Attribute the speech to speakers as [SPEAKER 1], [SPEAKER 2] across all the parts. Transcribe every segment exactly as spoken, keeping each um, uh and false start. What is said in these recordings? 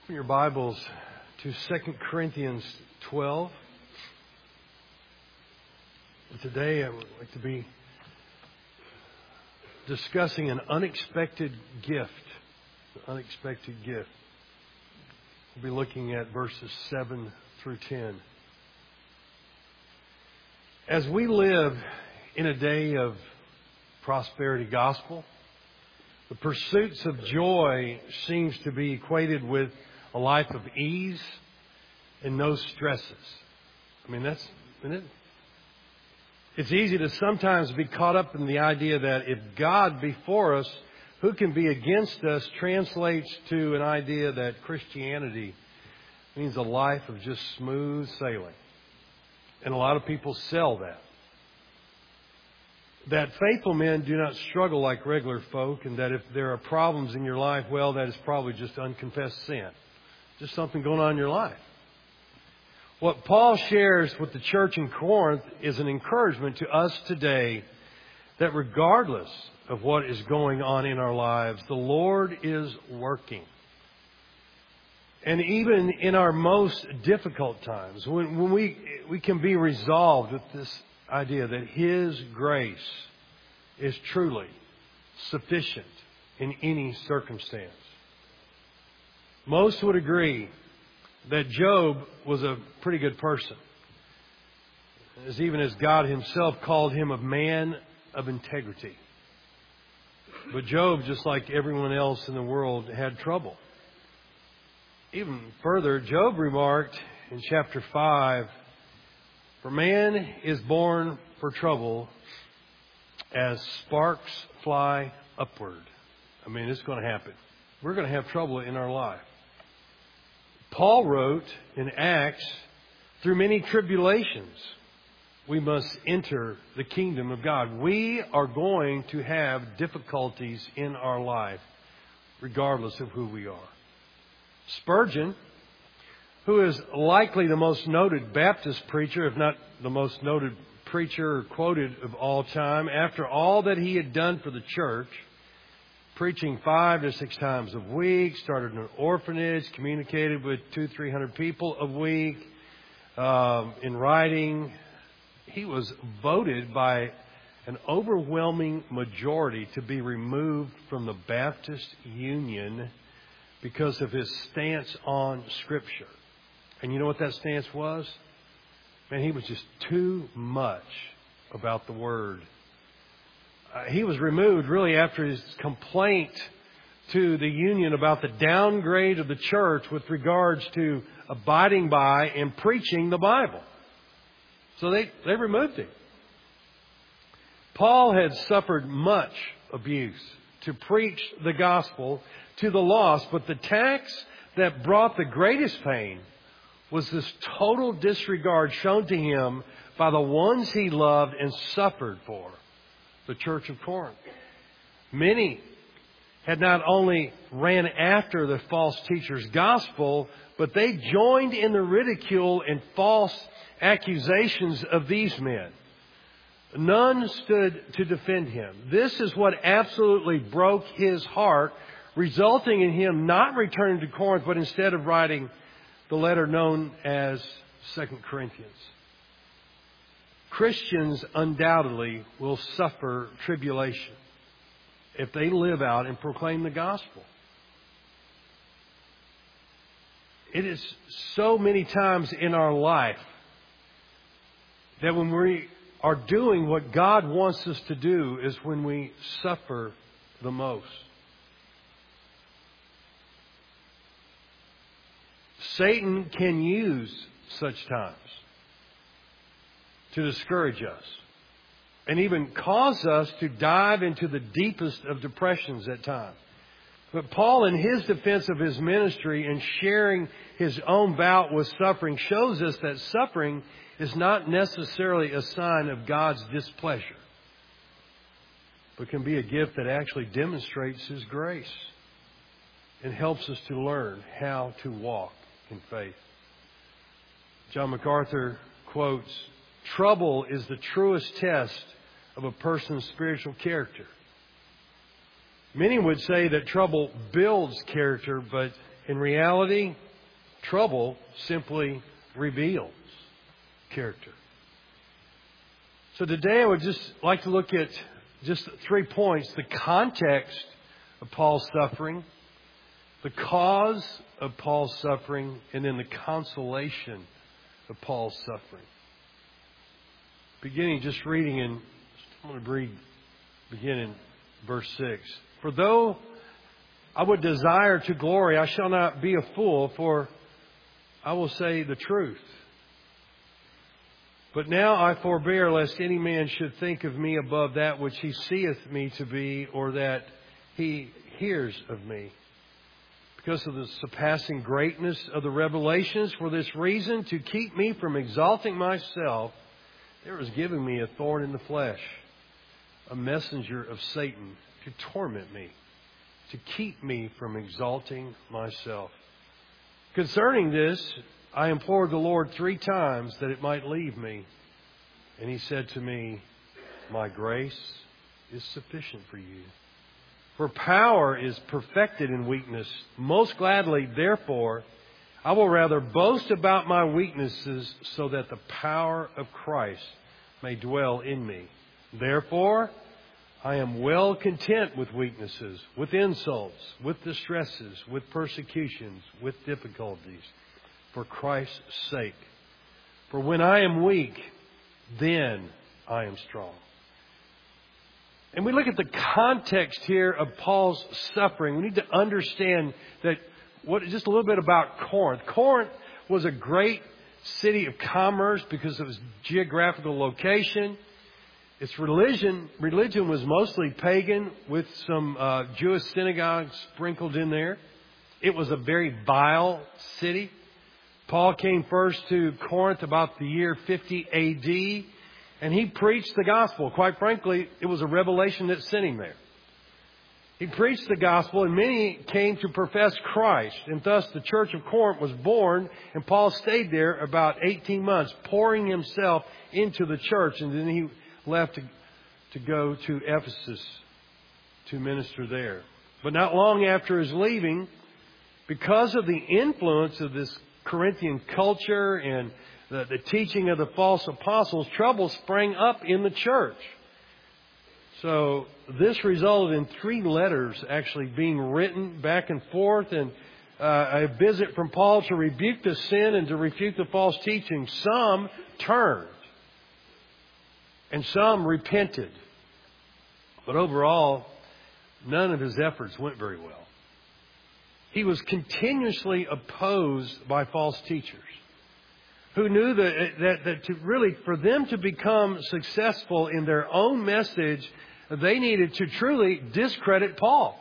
[SPEAKER 1] Open your Bibles to Second Corinthians twelve. And today I would like to be discussing an unexpected gift. An unexpected gift. We'll be looking at verses seven through ten. As we live in a day of prosperity gospel, the pursuits of joy seems to be equated with a life of ease and no stresses. I mean, that's, isn't it? It's easy to sometimes be caught up in the idea that if God be for us, who can be against us, translates to an idea that Christianity means a life of just smooth sailing. And a lot of people sell that. That faithful men do not struggle like regular folk, and that if there are problems in your life, well, that is probably just unconfessed sin. Just something going on in your life. What Paul shares with the church in Corinth is an encouragement to us today that regardless of what is going on in our lives, the Lord is working. And even in our most difficult times, when, when we, we can be resolved with this idea that His grace is truly sufficient in any circumstance. Most would agree that Job was a pretty good person, as even as God Himself called him a man of integrity. But Job, just like everyone else in the world, had trouble. Even further, Job remarked in chapter five, "For man is born for trouble as sparks fly upward." I mean, it's going to happen. We're going to have trouble in our life. Paul wrote in Acts, "Through many tribulations, we must enter the kingdom of God." We are going to have difficulties in our life, regardless of who we are. Spurgeon, who is likely the most noted Baptist preacher, if not the most noted preacher quoted of all time, after all that he had done for the church, preaching five to six times a week, started an orphanage, communicated with two, three hundred people a week, um, in writing, he was voted by an overwhelming majority to be removed from the Baptist Union because of his stance on Scripture. And you know what that stance was? Man, he was just too much about the Word. Uh, he was removed really after his complaint to the union about the downgrade of the church with regards to abiding by and preaching the Bible. So they, they removed him. Paul had suffered much abuse to preach the gospel to the lost, but the tax that brought the greatest pain was this total disregard shown to him by the ones he loved and suffered for, the church of Corinth. Many had not only ran after the false teacher's gospel, but they joined in the ridicule and false accusations of these men. None stood to defend him. This is what absolutely broke his heart, resulting in him not returning to Corinth, but instead of writing the letter known as Second Corinthians. Christians undoubtedly will suffer tribulation if they live out and proclaim the gospel. It is so many times in our life that when we are doing what God wants us to do is when we suffer the most. Satan can use such times to discourage us and even cause us to dive into the deepest of depressions at times. But Paul, in his defense of his ministry and sharing his own bout with suffering, shows us that suffering is not necessarily a sign of God's displeasure, but can be a gift that actually demonstrates His grace and helps us to learn how to walk in faith. John MacArthur quotes, "Trouble is the truest test of a person's spiritual character." Many would say that trouble builds character, but In reality, trouble simply reveals character. So today I would just like to look at just three points. The context of Paul's suffering, the cause of Paul's suffering, and then the consolation of Paul's suffering. Beginning just reading in, I'm going to read, begin in verse six. For though I would desire to glory, I shall not be a fool, for I will say the truth. But now I forbear, lest any man should think of me above that which he seeth me to be, or that he hears of me. Because of the surpassing greatness of the revelations, for this reason, to keep me from exalting myself, there was given me a thorn in the flesh, a messenger of Satan to torment me, to keep me from exalting myself. Concerning this, I implored the Lord three times that it might leave me. And He said to me, my grace is sufficient for you. For power is perfected in weakness. Most gladly, therefore, I will rather boast about my weaknesses, so that the power of Christ may dwell in me. Therefore, I am well content with weaknesses, with insults, with distresses, with persecutions, with difficulties, for Christ's sake. For when I am weak, then I am strong. And we look at the context here of Paul's suffering. We need to understand that what just a little bit about Corinth. Corinth was a great city of commerce because of its geographical location. Its religion religion was mostly pagan, with some uh, Jewish synagogues sprinkled in there. It was a very vile city. Paul came first to Corinth about the year fifty A D, and he preached the gospel. Quite frankly, it was a revelation that sent him there. He preached the gospel, and many came to profess Christ. And thus the church of Corinth was born, and Paul stayed there about eighteen months, pouring himself into the church. And then he left to, to go to Ephesus to minister there. But not long after his leaving, because of the influence of this Corinthian culture and the, the teaching of the false apostles, trouble sprang up in the church. So this resulted in three letters actually being written back and forth, and uh, a visit from Paul to rebuke the sin and to refute the false teaching. Some turned and some repented. But overall, none of his efforts went very well. He was continuously opposed by false teachers who knew that, that, that to really, for them to become successful in their own message, they needed to truly discredit Paul.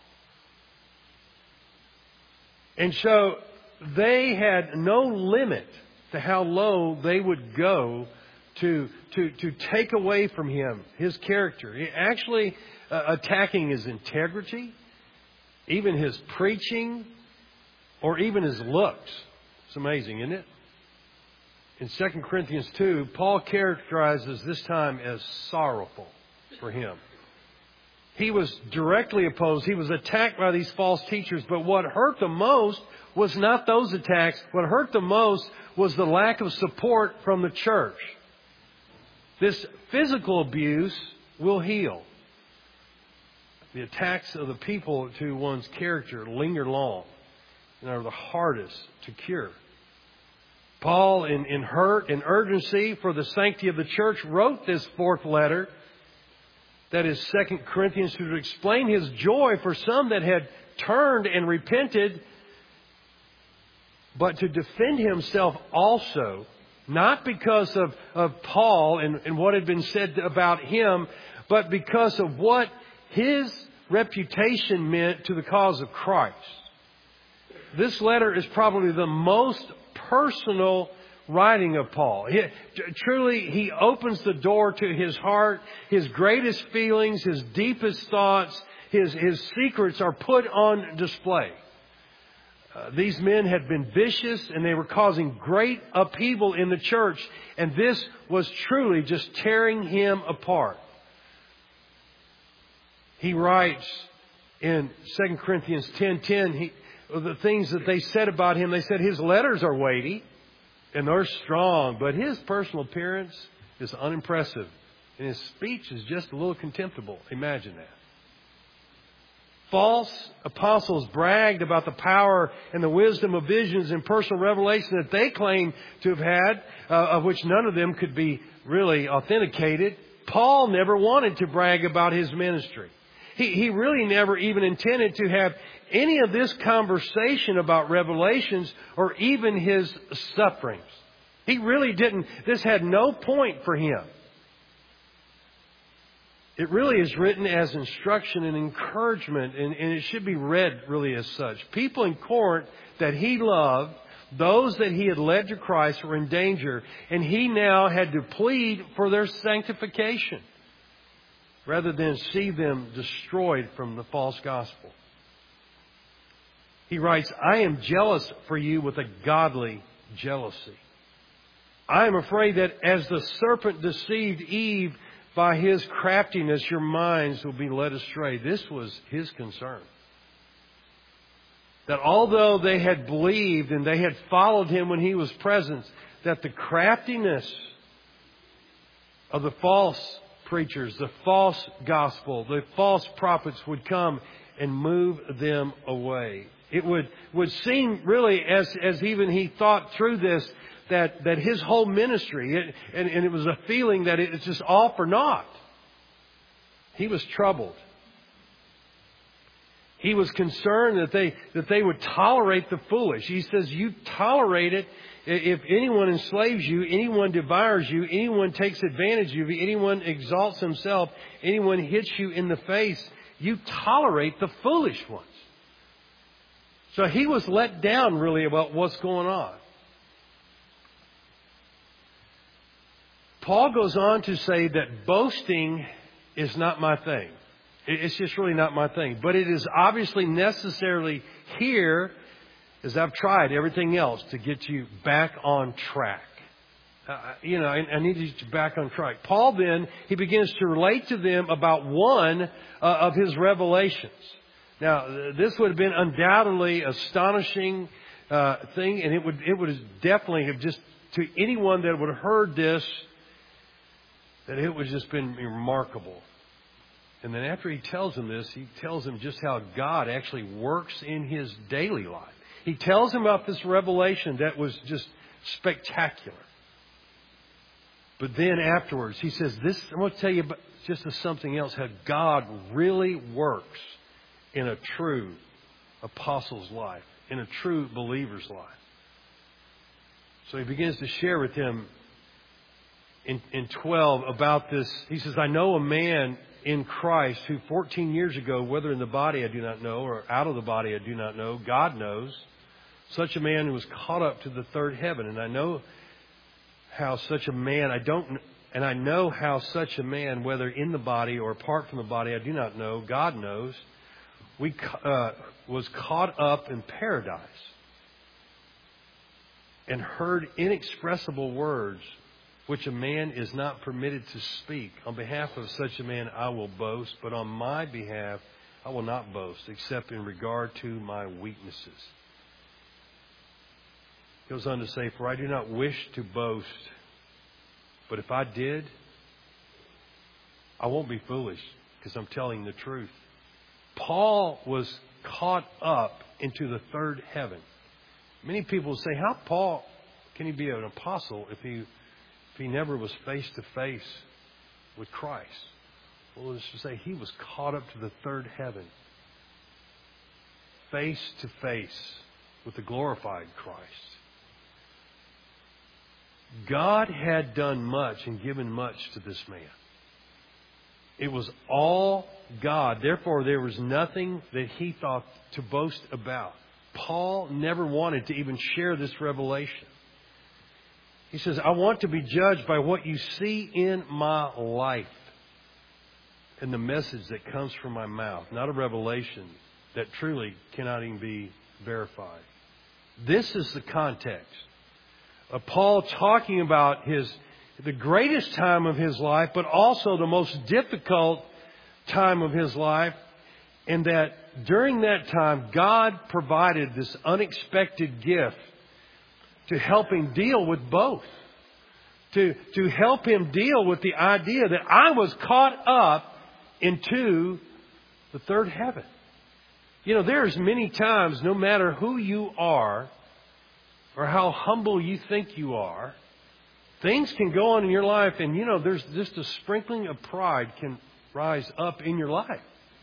[SPEAKER 1] And so they had no limit to how low they would go to, to, to take away from him his character. Actually uh, attacking his integrity, even his preaching, or even his looks. It's amazing, isn't it? In Second Corinthians two, Paul characterizes this time as sorrowful for him. He was directly opposed. He was attacked by these false teachers. But what hurt the most was not those attacks. What hurt the most was the lack of support from the church. This physical abuse will heal. The attacks of the people to one's character linger long and are the hardest to cure. Paul, in, in hurt and urgency for the sanctity of the church, wrote this fourth letter, that is Second Corinthians, to explain his joy for some that had turned and repented, but to defend himself also, not because of, of Paul and, and what had been said about him, but because of what his reputation meant to the cause of Christ. This letter is probably the most personal writing of Paul. He, truly, he opens the door to his heart. His greatest feelings, his deepest thoughts, his, his secrets are put on display. Uh, these men had been vicious, and they were causing great upheaval in the church. And this was truly just tearing him apart. He writes in Second Corinthians ten ten, he, the things that they said about him. They said his letters are weighty and they're strong, but his personal appearance is unimpressive. And his speech is just a little contemptible. Imagine that. False apostles bragged about the power and the wisdom of visions and personal revelation that they claimed to have had, uh, of which none of them could be really authenticated. Paul never wanted to brag about his ministry. He, he really never even intended to have any of this conversation about revelations or even his sufferings. He really didn't. This had no point for him. It really is written as instruction and encouragement, and, and it should be read really as such. People in Corinth that he loved, those that he had led to Christ, were in danger, and he now had to plead for their sanctification rather than see them destroyed from the false gospel. He writes, I am jealous for you with a godly jealousy. I am afraid that as the serpent deceived Eve by his craftiness, your minds will be led astray. This was his concern. That although they had believed and they had followed him when he was present, that the craftiness of the false preachers, the false gospel, the false prophets would come and move them away. It would, would seem really, as, as even he thought through this, that, that his whole ministry, it, and, and it was a feeling that it's just all for naught. He was troubled. He was concerned that they, that they would tolerate the foolish. He says, you tolerate it. If anyone enslaves you, anyone devours you, anyone takes advantage of you, anyone exalts himself, anyone hits you in the face, you tolerate the foolish ones. So he was let down really about what's going on. Paul goes on to say that boasting is not my thing. It's just really not my thing. But it is obviously necessarily here, as I've tried everything else, to get you back on track. Uh, you know, I, I need you to back on track. Paul then, he begins to relate to them about one uh, of his revelations. Now, this would have been undoubtedly astonishing uh, thing, and it would it would definitely have just, to anyone that would have heard this, that it would have just been remarkable. And then after he tells him this, he tells him just how God actually works in his daily life. He tells him about this revelation that was just spectacular. But then afterwards, he says, "This I'm going to tell you about just as something else, how God really works in a true apostle's life, in a true believer's life." So he begins to share with him in, in twelve about this. He says, I know a man in Christ who fourteen years ago, whether in the body I do not know or out of the body I do not know, God knows, such a man who was caught up to the third heaven. And I know how such a man, I don't, and I know how such a man, whether in the body or apart from the body, I do not know, God knows, we uh, was caught up in paradise and heard inexpressible words which a man is not permitted to speak. On behalf of such a man I will boast, but on my behalf I will not boast, except in regard to my weaknesses. He goes on to say, for I do not wish to boast, but if I did, I won't be foolish, because I'm telling the truth. Paul was caught up into the third heaven. Many people say, how Paul can he be an apostle if he if he never was face to face with Christ? Well, let's just say he was caught up to the third heaven, face to face with the glorified Christ. God had done much and given much to this man. It was all God. Therefore, there was nothing that he thought to boast about. Paul never wanted to even share this revelation. He says, I want to be judged by what you see in my life and the message that comes from my mouth, not a revelation that truly cannot even be verified. This is the context of Paul talking about his the greatest time of his life, but also the most difficult time of his life. And that during that time, God provided this unexpected gift to help him deal with both. To, to help him deal with the idea that I was caught up into the third heaven. You know, there's many times, no matter who you are or how humble you think you are, things can go on in your life and, you know, there's just a sprinkling of pride can rise up in your life.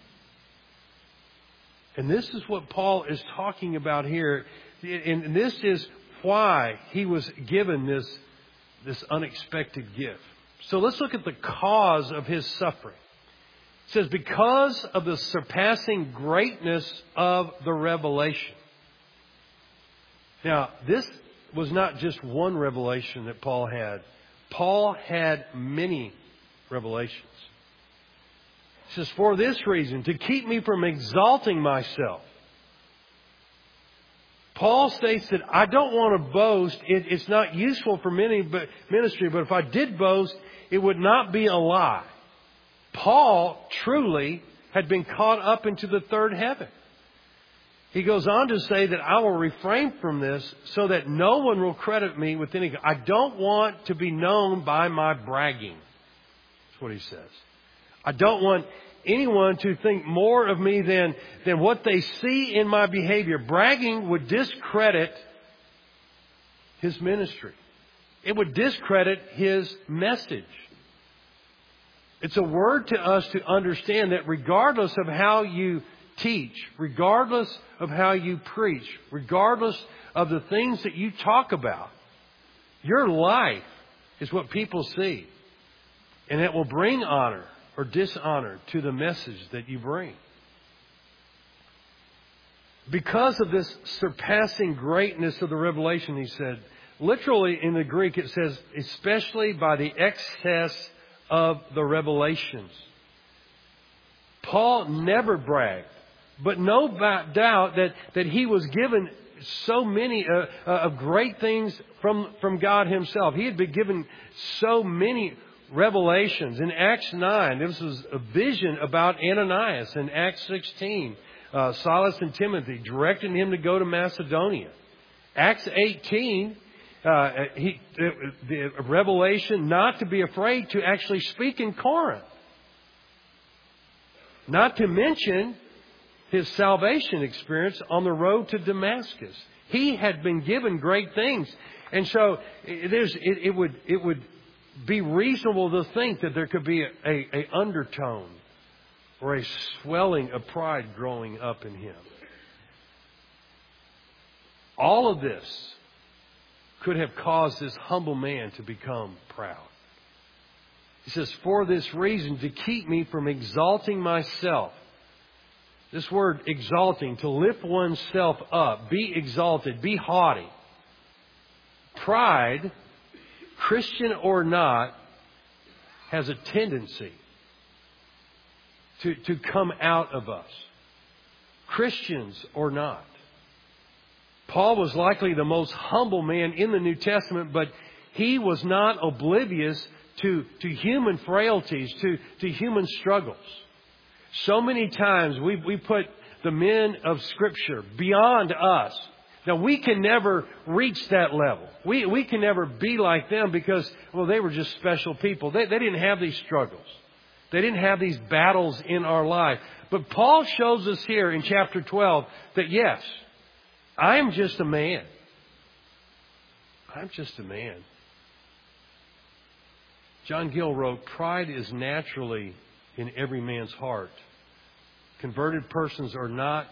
[SPEAKER 1] And this is what Paul is talking about here. And this is why he was given this, this unexpected gift. So let's look at the cause of his suffering. It says, because of the surpassing greatness of the revelation. Now, this was not just one revelation that Paul had. Paul had many revelations. It says, for this reason, to keep me from exalting myself. Paul states that I don't want to boast. It, it's not useful for many but ministry, but if I did boast, it would not be a lie. Paul truly had been caught up into the third heaven. He goes on to say that I will refrain from this so that no one will credit me with anything. I don't want to be known by my bragging. That's what he says. I don't want anyone to think more of me than, than what they see in my behavior. Bragging would discredit his ministry. It would discredit his message. It's a word to us to understand that regardless of how you teach, regardless of how you preach, regardless of the things that you talk about, your life is what people see. And it will bring honor or dishonor to the message that you bring. Because of this surpassing greatness of the revelation, he said, literally in the Greek it says, especially by the excess of the revelations. Paul never bragged, but no doubt that, that he was given so many uh, uh, of great things from, from God himself. He had been given so many revelations. In Acts nine, this was a vision about Ananias. In Acts sixteen, uh, Silas and Timothy directing him to go to Macedonia. Acts eighteen, uh, he, the, the revelation not to be afraid to actually speak in Corinth. Not to mention his salvation experience on the road to Damascus. He had been given great things. And so there's, it, it would, it would be reasonable to think that there could be a, a, a undertone or a swelling of pride growing up in him. All of this could have caused this humble man to become proud. He says, for this reason, to keep me from exalting myself. This word exalting, to lift oneself up, be exalted, be haughty. Pride, Christian or not, has a tendency to, to come out of us. Christians or not. Paul was likely the most humble man in the New Testament, but he was not oblivious to, to human frailties, to, to human struggles. So many times we, we put the men of Scripture beyond us. Now, we can never reach that level. We, we can never be like them because, well, they were just special people. They, they didn't have these struggles. They didn't have these battles in our life. But Paul shows us here in chapter twelve that, yes, I am just a man. I'm just a man. John Gill wrote, pride is naturally in every man's heart. Converted persons are not.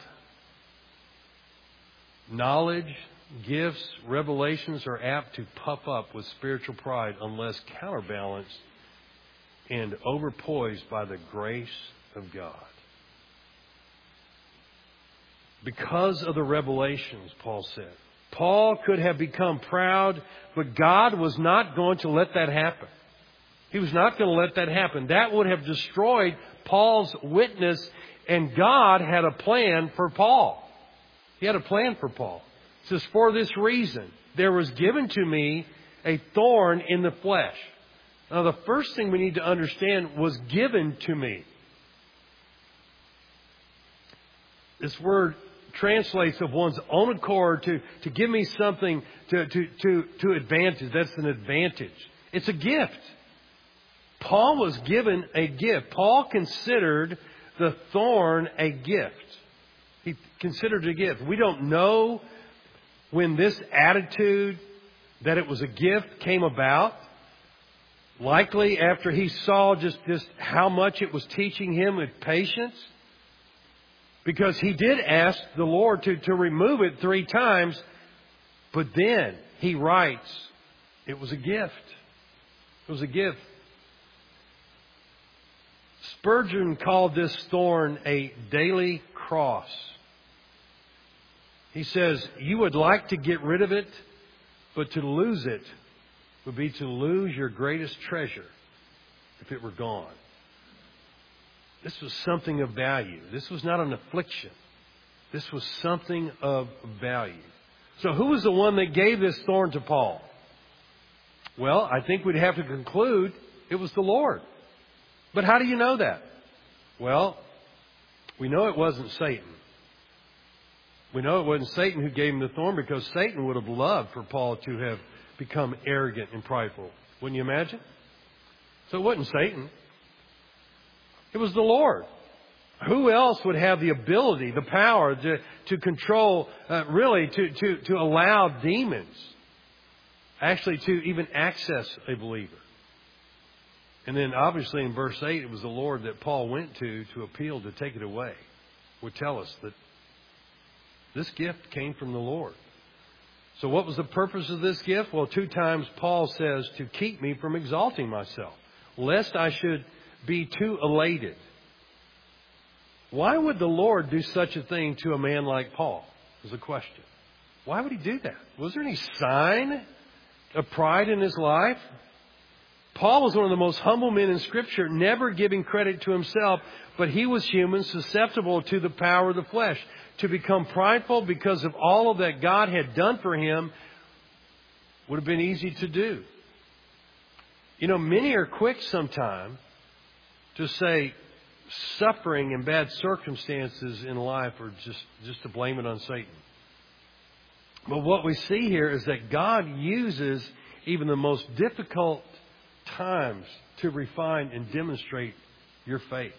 [SPEAKER 1] Knowledge, gifts, revelations are apt to puff up with spiritual pride unless counterbalanced and overpoised by the grace of God. Because of the revelations, Paul said. Paul could have become proud, but God was not going to let that happen. He was not going to let that happen. That would have destroyed Paul's witness, and God had a plan for Paul. He had a plan for Paul. It says, for this reason, there was given to me a thorn in the flesh. Now, the first thing we need to understand was given to me. This word translates of one's own accord to, to give me something to, to, to, to advantage. That's an advantage. It's a gift. Paul was given a gift. Paul considered the thorn a gift. He considered it a gift. We don't know when this attitude that it was a gift came about. Likely after he saw just, just how much it was teaching him with patience. Because he did ask the Lord to, to remove it three times. But then he writes, it was a gift. It was a gift. Spurgeon called this thorn a daily cross. He says, you would like to get rid of it, but to lose it would be to lose your greatest treasure if it were gone. This was something of value. This was not an affliction. This was something of value. So who was the one that gave this thorn to Paul? Well, I think we'd have to conclude it was the Lord. But how do you know that? Well, we know it wasn't Satan. We know it wasn't Satan who gave him the thorn, because Satan would have loved for Paul to have become arrogant and prideful. Wouldn't you imagine? So it wasn't Satan. It was the Lord. Who else would have the ability, the power to, to control, uh, really to, to, to allow demons actually to even access a believer? And then obviously in verse eight, it was the Lord that Paul went to to appeal to take it away. Would tell us that this gift came from the Lord. So what was the purpose of this gift? Well, two times Paul says to keep me from exalting myself, lest I should be too elated. Why would the Lord do such a thing to a man like Paul? Is the question. Why would he do that? Was there any sign of pride in his life? Paul was one of the most humble men in Scripture, never giving credit to himself, but he was human, susceptible to the power of the flesh. To become prideful because of all of that God had done for him would have been easy to do. You know, many are quick sometimes to say suffering and bad circumstances in life are just, just to blame it on Satan. But what we see here is that God uses even the most difficult times to refine and demonstrate your faith.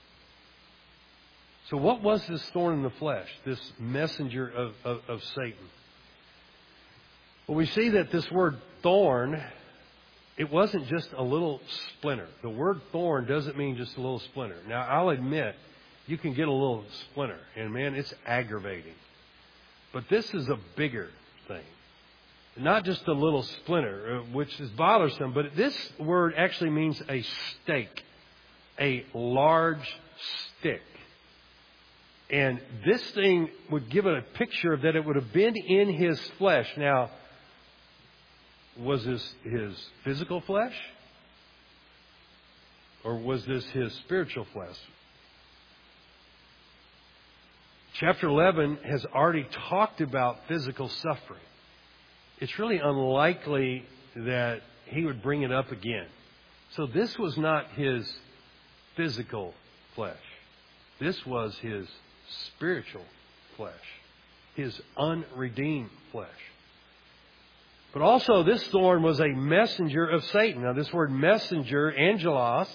[SPEAKER 1] So what was this thorn in the flesh, this messenger of, of, of Satan? Well, we see that this word thorn, it wasn't just a little splinter. The word thorn doesn't mean just a little splinter. Now, I'll admit, you can get a little splinter, and man, it's aggravating. But this is a bigger thing. Not just a little splinter, which is bothersome, but this word actually means a stake, a large stick. And this thing would give it a picture of that it would have been in his flesh. Now, was this his physical flesh? Or was this his spiritual flesh? Chapter eleven has already talked about physical suffering. It's really unlikely that he would bring it up again. So this was not his physical flesh. This was his spiritual flesh, his unredeemed flesh. But also this thorn was a messenger of Satan. Now this word messenger, angelos,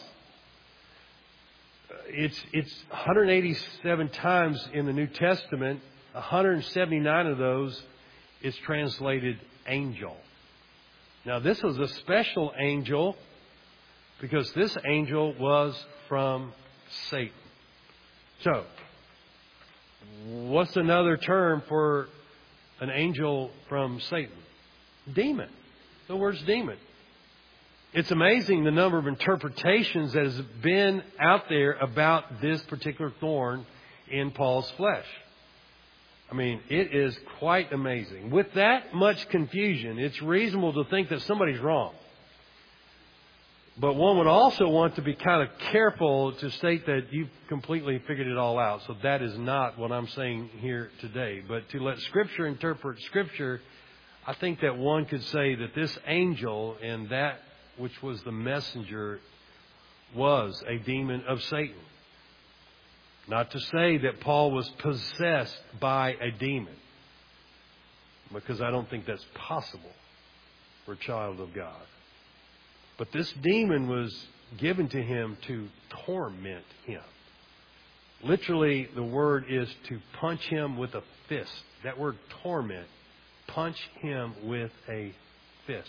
[SPEAKER 1] it's, it's one hundred eighty-seven times in the New Testament. one hundred seventy-nine of those is translated angel. Now this was a special angel because this angel was from Satan. So, what's another term for an angel from Satan? Demon. The word's demon. It's amazing the number of interpretations that has been out there about this particular thorn in Paul's flesh. I mean, it is quite amazing. With that much confusion, it's reasonable to think that somebody's wrong. But one would also want to be kind of careful to state that you've completely figured it all out. So that is not what I'm saying here today. But to let Scripture interpret Scripture, I think that one could say that this angel and that which was the messenger was a demon of Satan. Not to say that Paul was possessed by a demon, because I don't think that's possible for a child of God. But this demon was given to him to torment him. Literally, the word is to punch him with a fist. That word torment, punch him with a fist.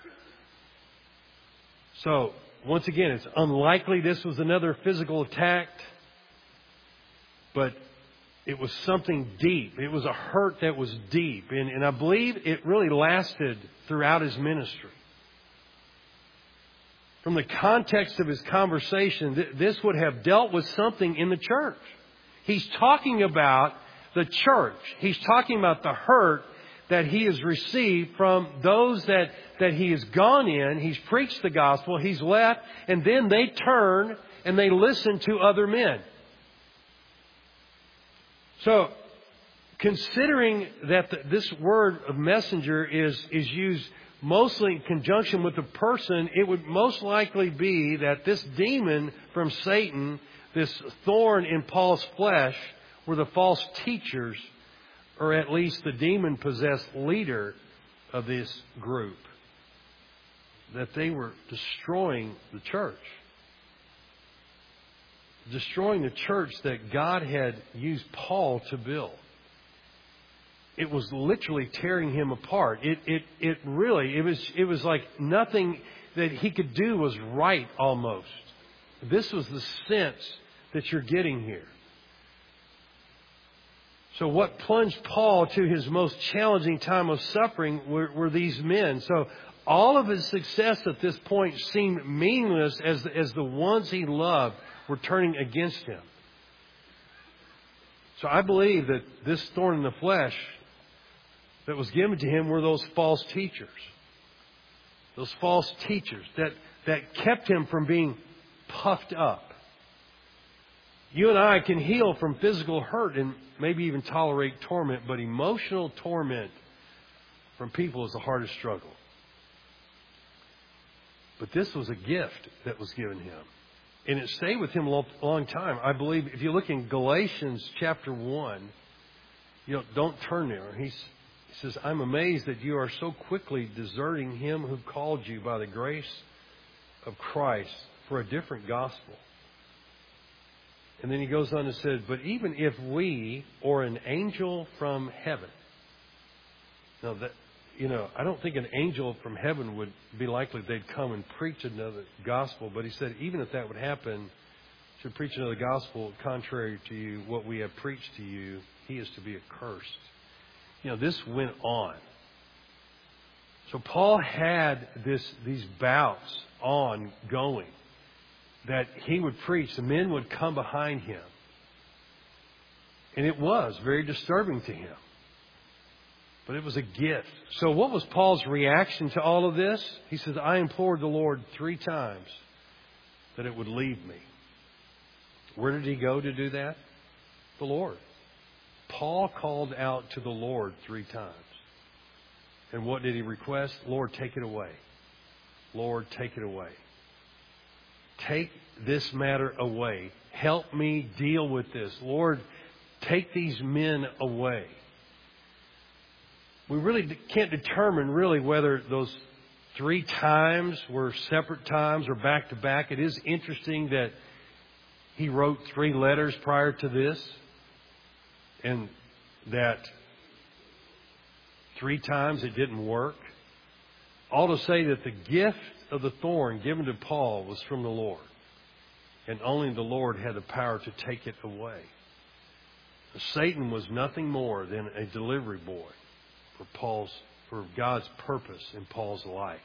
[SPEAKER 1] So, once again, it's unlikely this was another physical attack, but it was something deep. It was a hurt that was deep. And, and I believe it really lasted throughout his ministry. From the context of his conversation, th- this would have dealt with something in the church. He's talking about the church. He's talking about the hurt that he has received from those that, that he has gone in. He's preached the gospel. He's left. And then they turn and they listen to other men. So, considering that the, this word of messenger is, is used mostly in conjunction with the person, it would most likely be that this demon from Satan, this thorn in Paul's flesh, were the false teachers, or at least the demon-possessed leader of this group. That they were destroying the church. Destroying the church that God had used Paul to build. It was literally tearing him apart. It it it really it was it was like nothing that he could do was right almost. This was the sense that you're getting here. So what plunged Paul to his most challenging time of suffering were, were these men. So all of his success at this point seemed meaningless as as the ones he loved were turning against him. So I believe that this thorn in the flesh that was given to him were those false teachers. Those false teachers that, that kept him from being puffed up. You and I can heal from physical hurt and maybe even tolerate torment, but emotional torment from people is the hardest struggle. But this was a gift that was given him. And it stayed with him a long, long time. I believe if you look in Galatians chapter one, you know, don't turn there. He's, he says, I'm amazed that you are so quickly deserting him who called you by the grace of Christ for a different gospel. And then he goes on and says, but even if we or an angel from heaven. Now that, you know, I don't think an angel from heaven would be likely they'd come and preach another gospel. But he said, even if that would happen, to preach another gospel contrary to you, what we have preached to you, he is to be accursed. You know, this went on. So Paul had this these bouts ongoing that he would preach. The men would come behind him. And it was very disturbing to him. But it was a gift. So what was Paul's reaction to all of this? He says, I implored the Lord three times that it would leave me. Where did he go to do that? The Lord. Paul called out to the Lord three times. And what did he request? Lord, take it away. Lord, take it away. Take this matter away. Help me deal with this. Lord, take these men away. We really can't determine really whether those three times were separate times or back to back. It is interesting that he wrote three letters prior to this, and that three times it didn't work. All to say that the gift of the thorn given to Paul was from the Lord, and only the Lord had the power to take it away. Satan was nothing more than a delivery boy for Paul's, for God's purpose in Paul's life.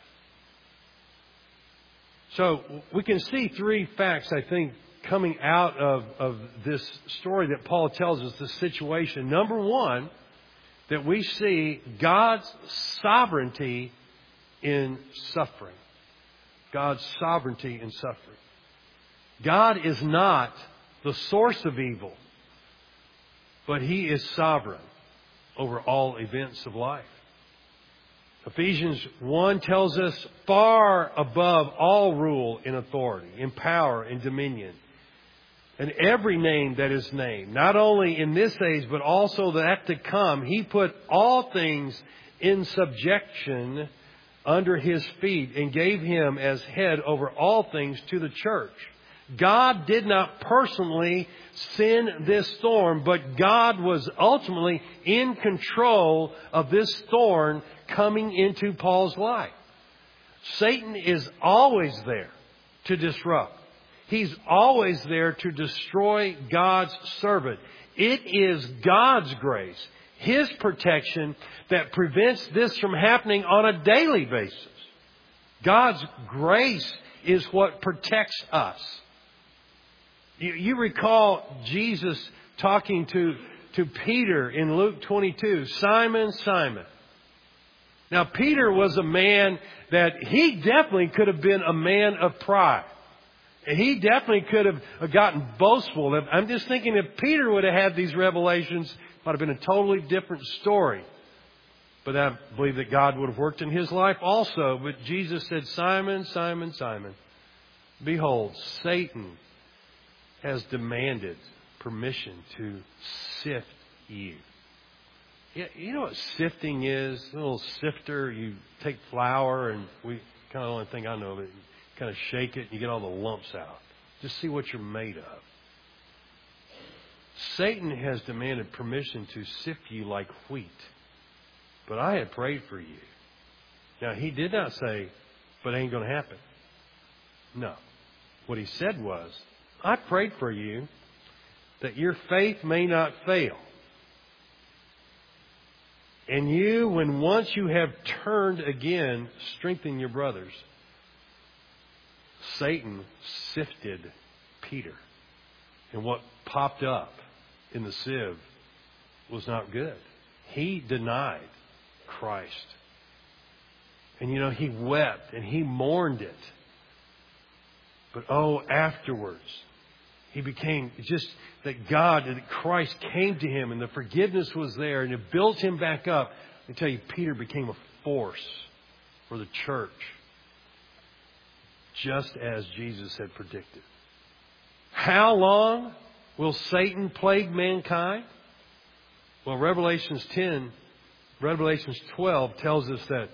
[SPEAKER 1] So we can see three facts, I think, coming out of, of this story that Paul tells us, the situation. Number one, that we see God's sovereignty in suffering. God's sovereignty in suffering. God is not the source of evil, but He is sovereign over all events of life. Ephesians one tells us far above all rule and authority, in power and dominion, and every name that is named, not only in this age, but also that to come. He put all things in subjection under His feet and gave Him as head over all things to the church. God did not personally send this thorn, but God was ultimately in control of this thorn coming into Paul's life. Satan is always there to disrupt. He's always there to destroy God's servant. It is God's grace, His protection, that prevents this from happening on a daily basis. God's grace is what protects us. You, you recall Jesus talking to, to Peter in Luke twenty-two, Simon, Simon. Now, Peter was a man that he definitely could have been a man of pride. He definitely could have gotten boastful. I'm just thinking if Peter would have had these revelations, it might have been a totally different story. But I believe that God would have worked in his life also. But Jesus said, Simon, Simon, Simon, behold, Satan has demanded permission to sift you. Yeah, you know what sifting is? A little sifter. You take flour, and we kind of the only thing I know of it. You kind of shake it, and you get all the lumps out. Just see what you're made of. Satan has demanded permission to sift you like wheat. But I had prayed for you. Now, he did not say, but it ain't going to happen. No. What he said was, I prayed for you that your faith may not fail. And you, when once you have turned again, strengthen your brothers. Satan sifted Peter. And what popped up in the sieve was not good. He denied Christ. And you know, he wept and he mourned it. But oh, afterwards, he became just that God, that Christ came to him and the forgiveness was there and it built him back up. I tell you, Peter became a force for the church, just as Jesus had predicted. How long will Satan plague mankind? Well, Revelations ten, Revelations twelve tells us that. It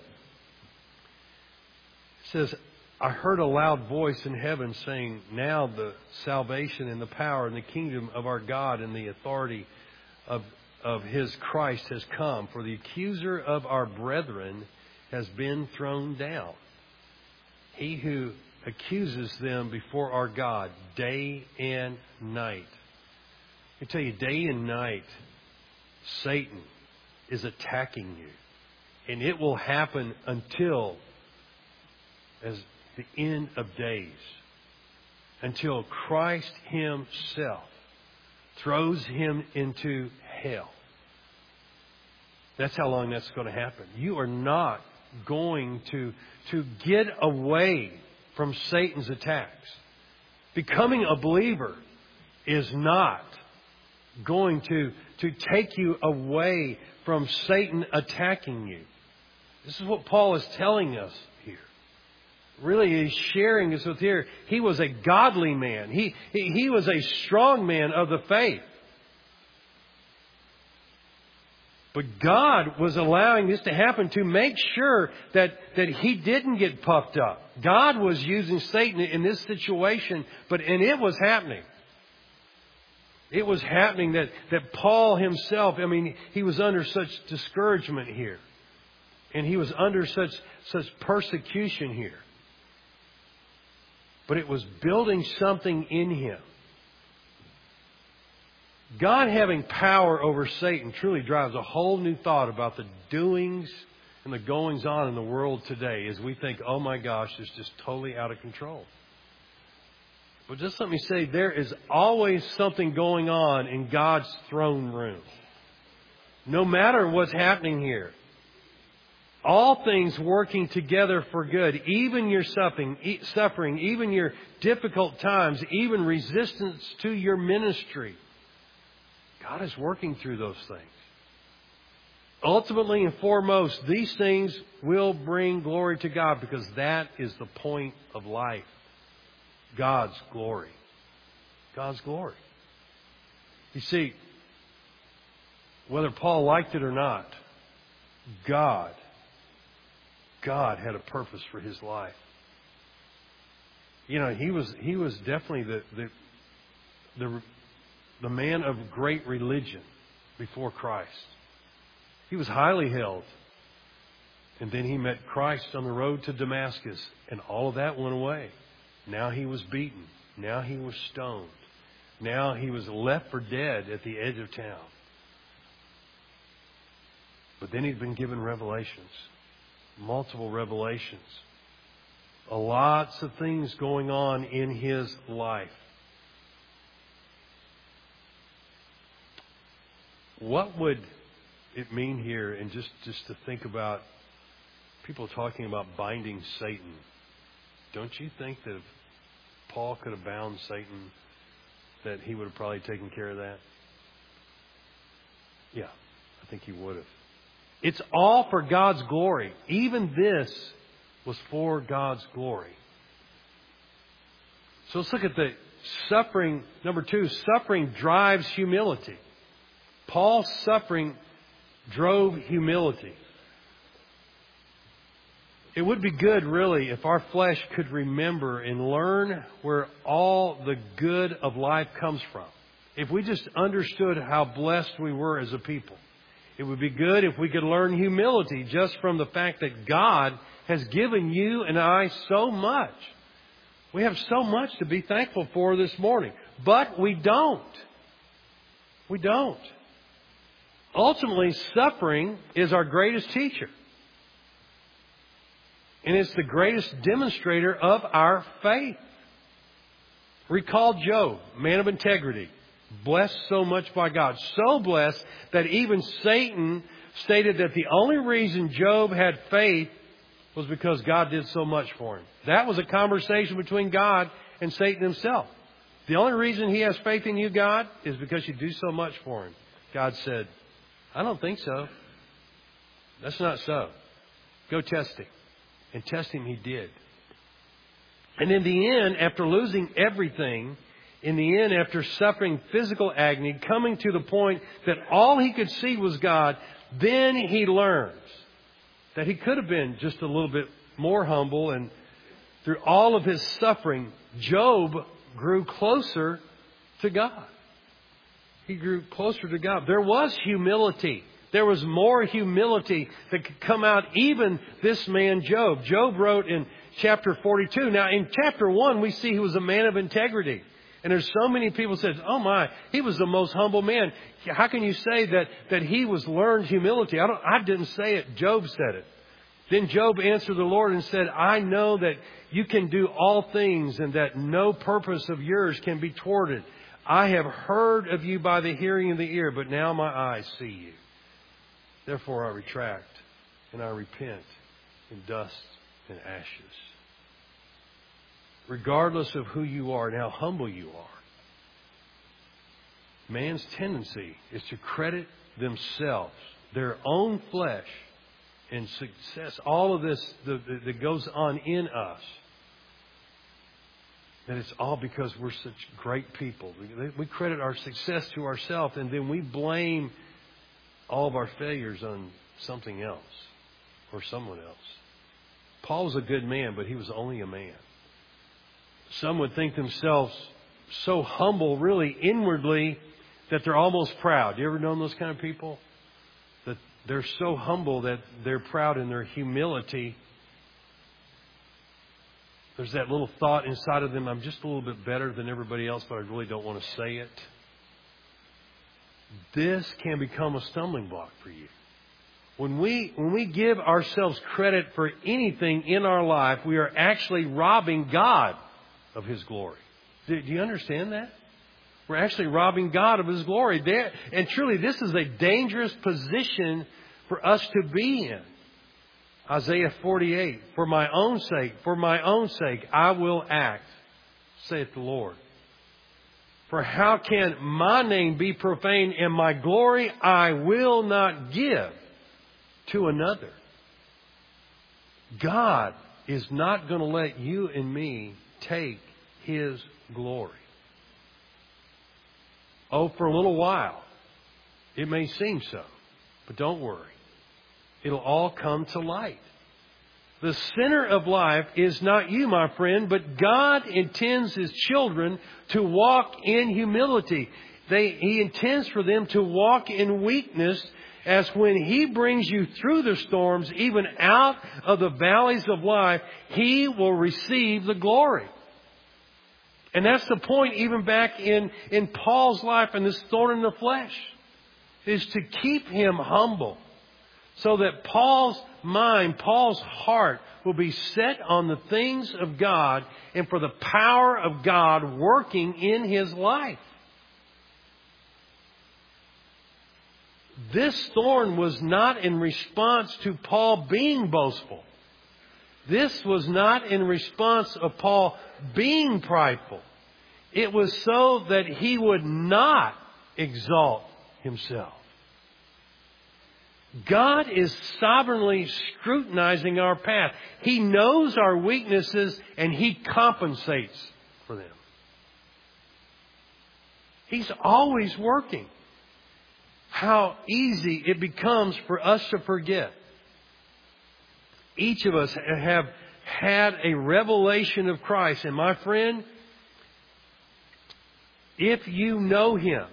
[SPEAKER 1] says, I heard a loud voice in heaven saying, now the salvation and the power and the kingdom of our God and the authority of, of His Christ has come. For the accuser of our brethren has been thrown down. He who accuses them before our God day and night. I tell you, day and night, Satan is attacking you. And it will happen until as the end of days. Until Christ Himself throws him into hell. That's how long that's going to happen. You are not going to, to get away from Satan's attacks. Becoming a believer is not going to, to take you away from Satan attacking you. This is what Paul is telling us here. Really, he's sharing this with here. He was a godly man. He, he, he was a strong man of the faith. But God was allowing this to happen to make sure that, that he didn't get puffed up. God was using Satan in this situation, but and it was happening. It was happening that, that Paul himself, I mean, he was under such discouragement here. And he was under such, such persecution here. But it was building something in him. God having power over Satan truly drives a whole new thought about the doings and the goings on in the world today as we think, oh my gosh, it's just totally out of control. But just let me say, there is always something going on in God's throne room. No matter what's happening here. All things working together for good, even your suffering, suffering, even your difficult times, even resistance to your ministry. God is working through those things. Ultimately and foremost, these things will bring glory to God because that is the point of life. God's glory. God's glory. You see, whether Paul liked it or not, God, God had a purpose for his life. You know, he was he was definitely the the the, the man of great religion before Christ. He was highly held. And then he met Christ on the road to Damascus, and all of that went away. Now he was beaten. Now he was stoned. Now he was left for dead at the edge of town. But then he'd been given revelations, multiple revelations, lots of things going on in his life. What would it mean here, and just, just to think about people talking about binding Satan? Don't you think that if Paul could have bound Satan, that he would have probably taken care of that? Yeah, I think he would have. It's all for God's glory. Even this was for God's glory. So let's look at the suffering. Number two, suffering drives humility. Paul's suffering drove humility. It would be good, really, if our flesh could remember and learn where all the good of life comes from. If we just understood how blessed we were as a people. It would be good if we could learn humility just from the fact that God has given you and I so much. We have so much to be thankful for this morning. But we don't. We don't. Ultimately, suffering is our greatest teacher. And it's the greatest demonstrator of our faith. Recall Job, man of integrity, blessed so much by God. So blessed that even Satan stated that the only reason Job had faith was because God did so much for him. That was a conversation between God and Satan himself. The only reason he has faith in you, God, is because you do so much for him. God said, I don't think so. That's not so. Go test him. And test him he did. And in the end, after losing everything, in the end, after suffering physical agony, coming to the point that all he could see was God, then he learns that he could have been just a little bit more humble. And through all of his suffering, Job grew closer to God. He grew closer to God. There was humility. There was more humility that could come out even this man Job. Job wrote in chapter forty-two. Now in chapter one we see he was a man of integrity. And there's so many people said, oh my, he was the most humble man. How can you say that, that he was learned humility? I don't, I didn't say it. Job said it. Then Job answered the Lord and said, I know that you can do all things and that no purpose of yours can be thwarted. I have heard of you by the hearing of the ear, but now my eyes see you. Therefore I retract and I repent in dust and ashes. Regardless of who you are and how humble you are, man's tendency is to credit themselves, their own flesh, and success. All of this that goes on in us, that it's all because we're such great people. We credit our success to ourselves, and then we blame all of our failures on something else or someone else. Paul was a good man, but he was only a man. Some would think themselves so humble, really inwardly, that they're almost proud. You ever known those kind of people? That they're so humble that they're proud in their humility. There's that little thought inside of them, I'm just a little bit better than everybody else, but I really don't want to say it. This can become a stumbling block for you. When we, when we give ourselves credit for anything in our life, we are actually robbing God of His glory. Do, do you understand that? We're actually robbing God of His glory. There, and truly, this is a dangerous position for us to be in. Isaiah forty-eight, for my own sake, for my own sake, I will act, saith the Lord. For how can my name be profaned, and my glory I will not give to another? God is not going to let you and me take His glory. Oh, for a little while. It may seem so. But don't worry. It'll all come to light. The center of life is not you, my friend, but God intends His children to walk in humility. They, He intends for them to walk in weakness, as when He brings you through the storms, even out of the valleys of life, He will receive the glory. And that's the point even back in, in Paul's life and this thorn in the flesh, is to keep him humble. So that Paul's mind, Paul's heart will be set on the things of God and for the power of God working in his life. This thorn was not in response to Paul being boastful. This was not in response of Paul being prideful. It was so that he would not exalt himself. God is sovereignly scrutinizing our path. He knows our weaknesses and He compensates for them. He's always working. How easy it becomes for us to forget. Each of us have had a revelation of Christ. And my friend, if you know Him,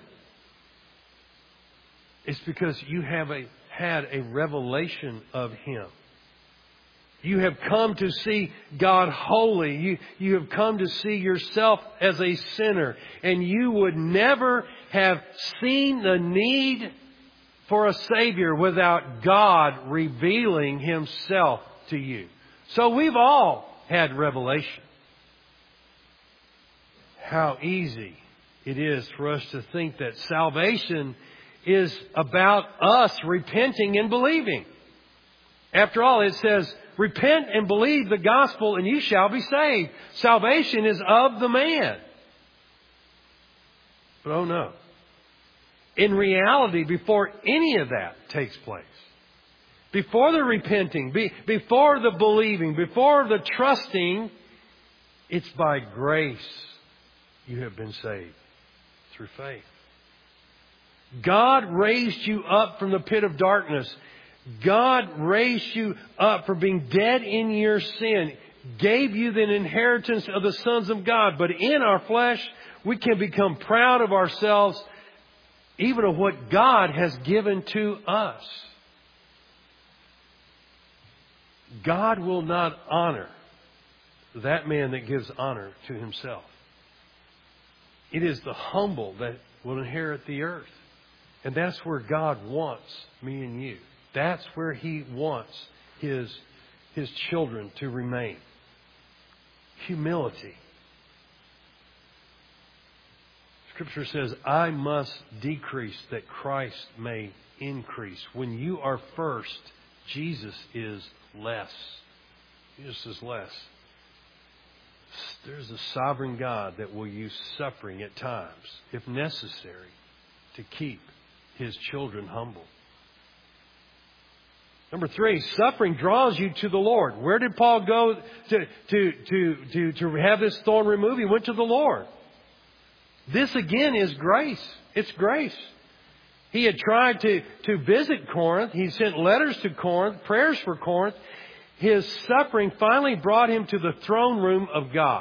[SPEAKER 1] it's because you have a had a revelation of Him. You have come to see God holy. You, you have come to see yourself as a sinner. And you would never have seen the need for a Savior without God revealing Himself to you. So we've all had revelation. How easy it is for us to think that salvation is about us repenting and believing. After all, it says, repent and believe the gospel and you shall be saved. Salvation is of the man. But oh no. In reality, before any of that takes place, before the repenting, be, before the believing, before the trusting, it's by grace you have been saved through faith. God raised you up from the pit of darkness. God raised you up from being dead in your sin, gave you the inheritance of the sons of God. But in our flesh, we can become proud of ourselves, even of what God has given to us. God will not honor that man that gives honor to himself. It is the humble that will inherit the earth. And that's where God wants me and you. That's where He wants His, His children to remain. Humility. Scripture says, I must decrease that Christ may increase. When you are first, Jesus is less. Jesus is less. There's a sovereign God that will use suffering at times, if necessary, to keep His children humble. Number three, suffering draws you to the Lord. Where did Paul go to, to, to, to, to have this thorn removed? He went to the Lord. This again is grace. It's grace. He had tried to, to visit Corinth. He sent letters to Corinth, prayers for Corinth. His suffering finally brought him to the throne room of God.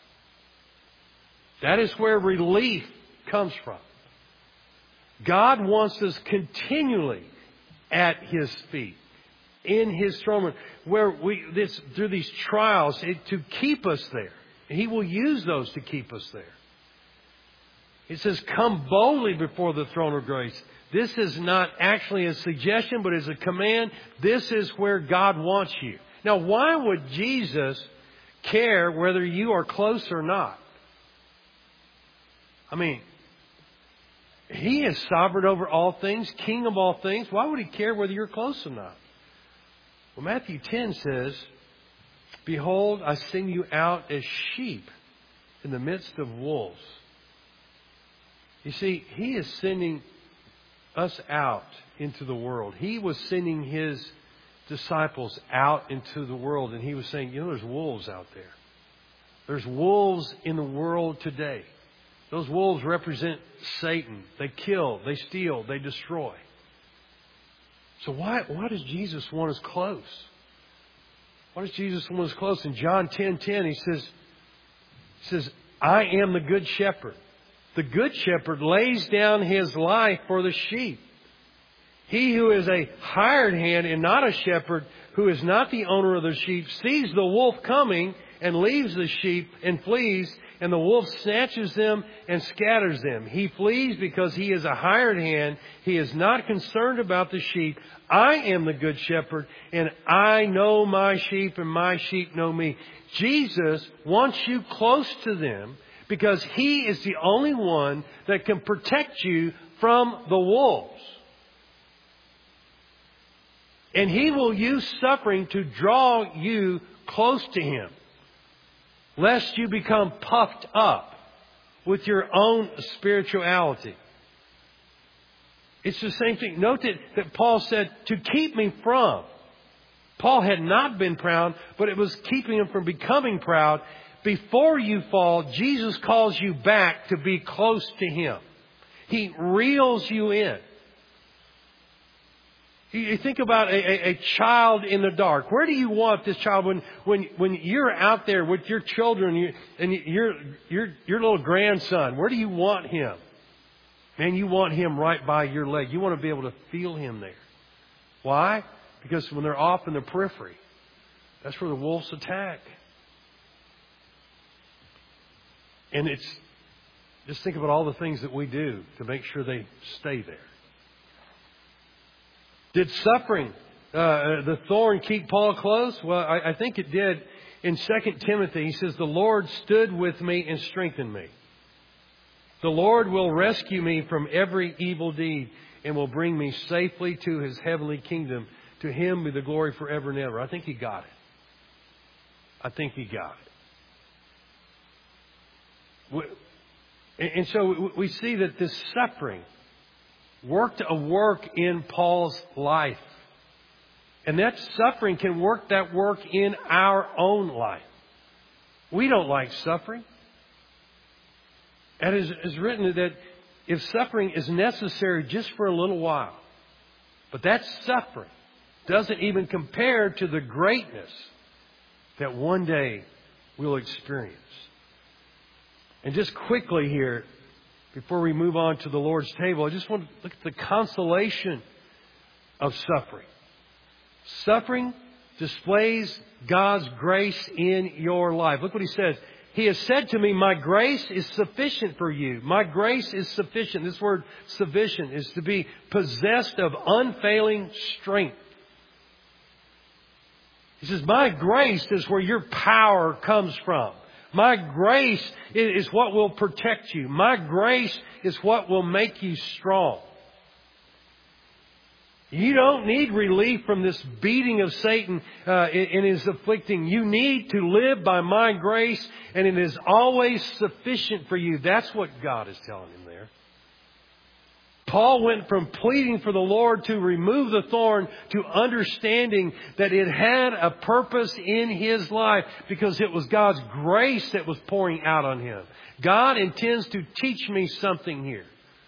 [SPEAKER 1] That is where relief comes from. God wants us continually at His feet, in His throne room, where we this through these trials it, to keep us there. He will use those to keep us there. It says, "Come boldly before the throne of grace." This is not actually a suggestion, but is a command. This is where God wants you. Now, why would Jesus care whether you are close or not? I mean, He is sovereign over all things, King of all things. Why would He care whether you're close or not? Well, Matthew ten says, "Behold, I send you out as sheep in the midst of wolves." You see, He is sending us out into the world. He was sending His disciples out into the world, and He was saying, you know, there's wolves out there. There's wolves in the world today. Those wolves represent Satan. They kill, they steal, they destroy. So why, why does Jesus want us close? Why does Jesus want us close? In John ten ten, he says, he says, I am the good shepherd. The good shepherd lays down his life for the sheep. He who is a hired hand and not a shepherd, who is not the owner of the sheep, sees the wolf coming and leaves the sheep and flees, and the wolf snatches them and scatters them. He flees because he is a hired hand. He is not concerned about the sheep. I am the good shepherd, and I know my sheep, and my sheep know me. Jesus wants you close to them because He is the only one that can protect you from the wolves. And He will use suffering to draw you close to Him, lest you become puffed up with your own spirituality. It's the same thing. Note that, that Paul said, to keep me from. Paul had not been proud, but it was keeping him from becoming proud. Before you fall, Jesus calls you back to be close to Him. He reels you in. You think about a, a, a child in the dark. Where do you want this child when when when you're out there with your children you, and your your your little grandson? Where do you want him? Man, you want him right by your leg. You want to be able to feel him there. Why? Because when they're off in the periphery, that's where the wolves attack. And it's just think about all the things that we do to make sure they stay there. Did suffering, uh, the thorn, keep Paul close? Well, I, I think it did. In Second Timothy, he says, the Lord stood with me and strengthened me. The Lord will rescue me from every evil deed and will bring me safely to His heavenly kingdom. To Him be the glory forever and ever. I think he got it. I think he got it. And so we see that this suffering worked a work in Paul's life. And that suffering can work that work in our own life. We don't like suffering. And it is written that if suffering is necessary just for a little while, but that suffering doesn't even compare to the greatness that one day we'll experience. And just quickly here, before we move on to the Lord's table, I just want to look at the consolation of suffering. Suffering displays God's grace in your life. Look what He says. He has said to me, my grace is sufficient for you. My grace is sufficient. This word sufficient is to be possessed of unfailing strength. He says, my grace is where your power comes from. My grace is what will protect you. My grace is what will make you strong. You don't need relief from this beating of Satan uh, in his afflicting. You need to live by my grace, and it is always sufficient for you. That's what God is telling him there. Paul went from pleading for the Lord to remove the thorn to understanding that it had a purpose in his life because it was God's grace that was pouring out on him. God intends to teach me something here.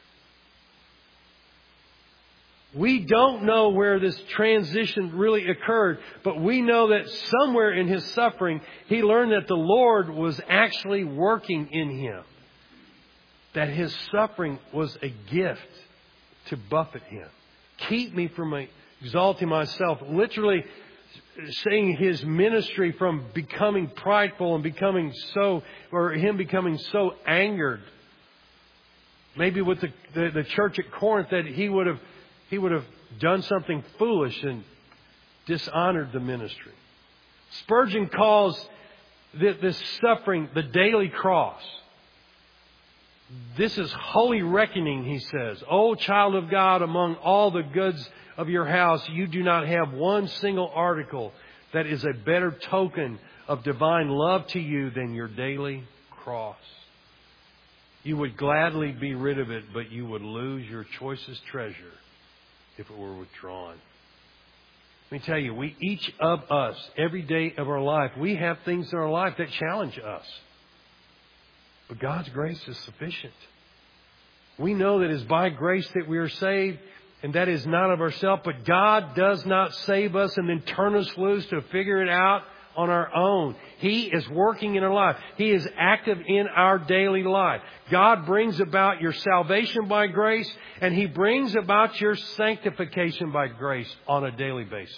[SPEAKER 1] We don't know where this transition really occurred, but we know that somewhere in his suffering, he learned that the Lord was actually working in him. That his suffering was a gift to buffet him. Keep me from exalting myself. Literally saying his ministry from becoming prideful and becoming so, or him becoming so angered. Maybe with the, the, the church at Corinth that he would have He would have done something foolish and dishonored the ministry. Spurgeon calls this suffering the daily cross. This is holy reckoning, he says. O child of God, among all the goods of your house, you do not have one single article that is a better token of divine love to you than your daily cross. You would gladly be rid of it, but you would lose your choicest treasure if it were withdrawn. Let me tell you, we each of us, every day of our life, we have things in our life that challenge us. But God's grace is sufficient. We know that it is by grace that we are saved, and that is not of ourselves. But God does not save us and then turn us loose to figure it out on our own. He is working in our life. He is active in our daily life. God brings about your salvation by grace, and He brings about your sanctification by grace on a daily basis.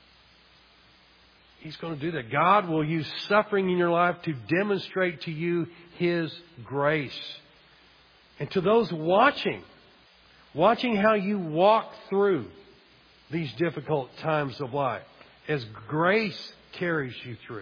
[SPEAKER 1] He's going to do that. God will use suffering in your life to demonstrate to you His grace. And to those watching, watching how you walk through these difficult times of life, as grace carries you through.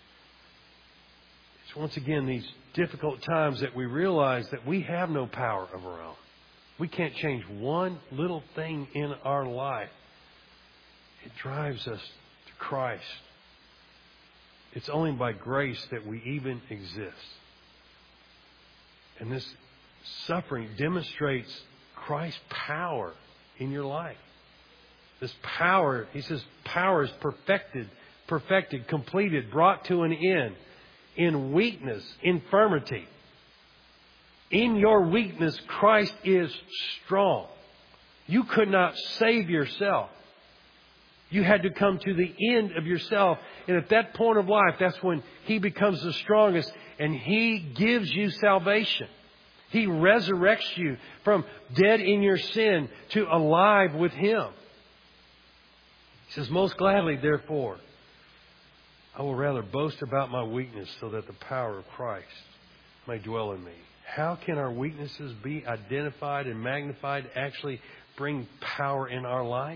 [SPEAKER 1] It's once again these difficult times that we realize that we have no power of our own. We can't change one little thing in our life. It drives us to Christ. It's only by grace that we even exist. And this suffering demonstrates Christ's power in your life. This power, he says, power is perfected, perfected, completed, brought to an end in weakness, infirmity. In your weakness, Christ is strong. You could not save yourself. You had to come to the end of yourself. And at that point of life, that's when He becomes the strongest, and He gives you salvation. He resurrects you from dead in your sin to alive with Him. He says, most gladly, therefore, I will rather boast about my weakness so that the power of Christ may dwell in me. How can our weaknesses be identified and magnified, actually bring power in our life?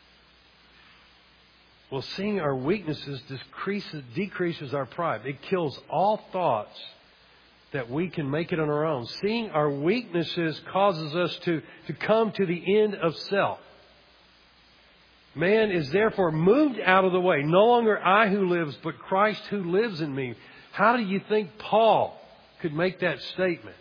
[SPEAKER 1] Well, seeing our weaknesses decreases, decreases our pride. It kills all thoughts that we can make it on our own. Seeing our weaknesses causes us to, to come to the end of self. Man is therefore moved out of the way. No longer I who lives, but Christ who lives in me. How do you think Paul could make that statement?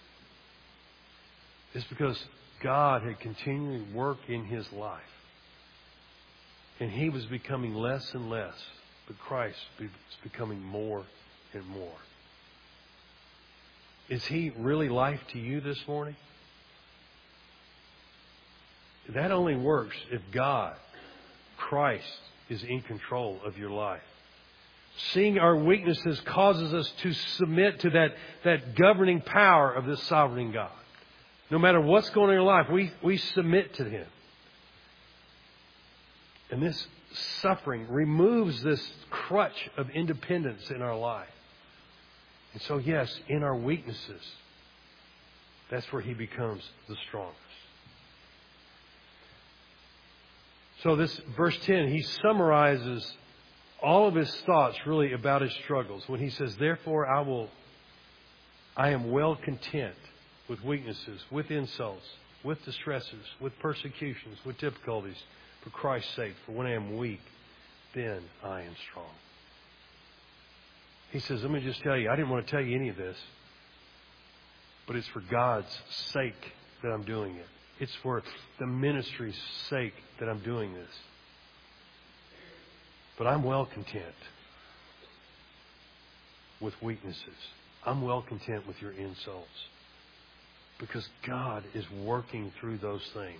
[SPEAKER 1] It's because God had continually worked in his life. And he was becoming less and less, but Christ was becoming more and more. Is He really life to you this morning? That only works if God, Christ, is in control of your life. Seeing our weaknesses causes us to submit to that, that governing power of this sovereign God. No matter what's going on in your life, we, we submit to Him. And this suffering removes this crutch of independence in our life. And so, yes, in our weaknesses, that's where He becomes the strongest. So this verse ten, he summarizes all of his thoughts really about his struggles when he says, therefore I will, I am well content with weaknesses, with insults, with distresses, with persecutions, with difficulties, for Christ's sake. For when I am weak, then I am strong. He says, let me just tell you, I didn't want to tell you any of this, but it's for God's sake that I'm doing it. It's for the ministry's sake that I'm doing this. But I'm well content with weaknesses. I'm well content with your insults. Because God is working through those things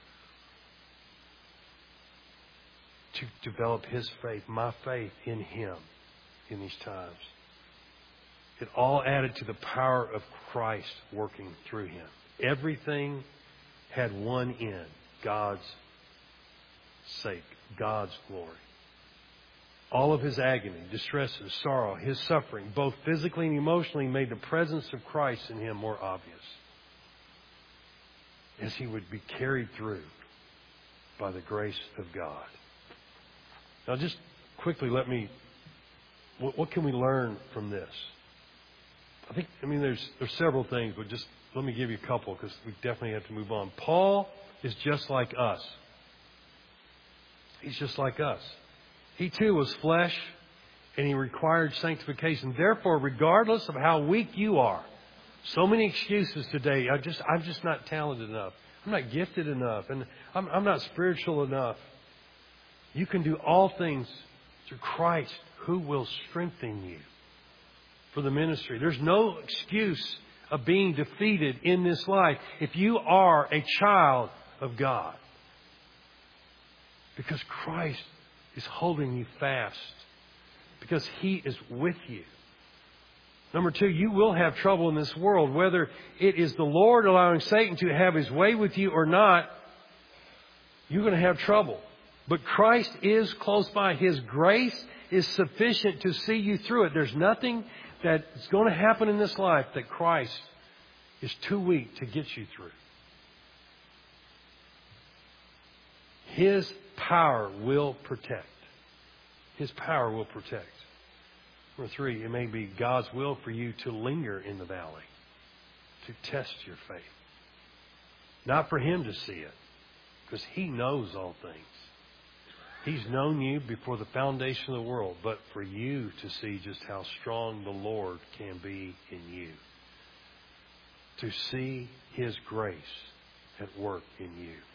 [SPEAKER 1] to develop His faith, my faith in Him in these times. It all added to the power of Christ working through Him. Everything had one end, God's sake, God's glory. All of His agony, distresses, sorrow, His suffering, both physically and emotionally, made the presence of Christ in Him more obvious, as He would be carried through by the grace of God. Now just quickly let me, what, what can we learn from this? I think, I mean, there's, there's several things, but just let me give you a couple because we definitely have to move on. Paul is just like us. He's just like us. He too was flesh and he required sanctification. Therefore, regardless of how weak you are, so many excuses today. I just, I'm just not talented enough. I'm not gifted enough. And I'm, I'm not spiritual enough. You can do all things through Christ who will strengthen you. for the ministry. There's no excuse of being defeated in this life if you are a child of God. Because Christ is holding you fast. Because He is with you. Number two, you will have trouble in this world. Whether it is the Lord allowing Satan to have his way with you or not, you're going to have trouble. But Christ is close by. His grace is sufficient to see you through it. There's nothing that's going to happen in this life that Christ is too weak to get you through. His power will protect. His power will protect. Number three, it may be God's will for you to linger in the valley, to test your faith. Not for Him to see it, because He knows all things. He's known you before the foundation of the world, but for you to see just how strong the Lord can be in you. To see His grace at work in you.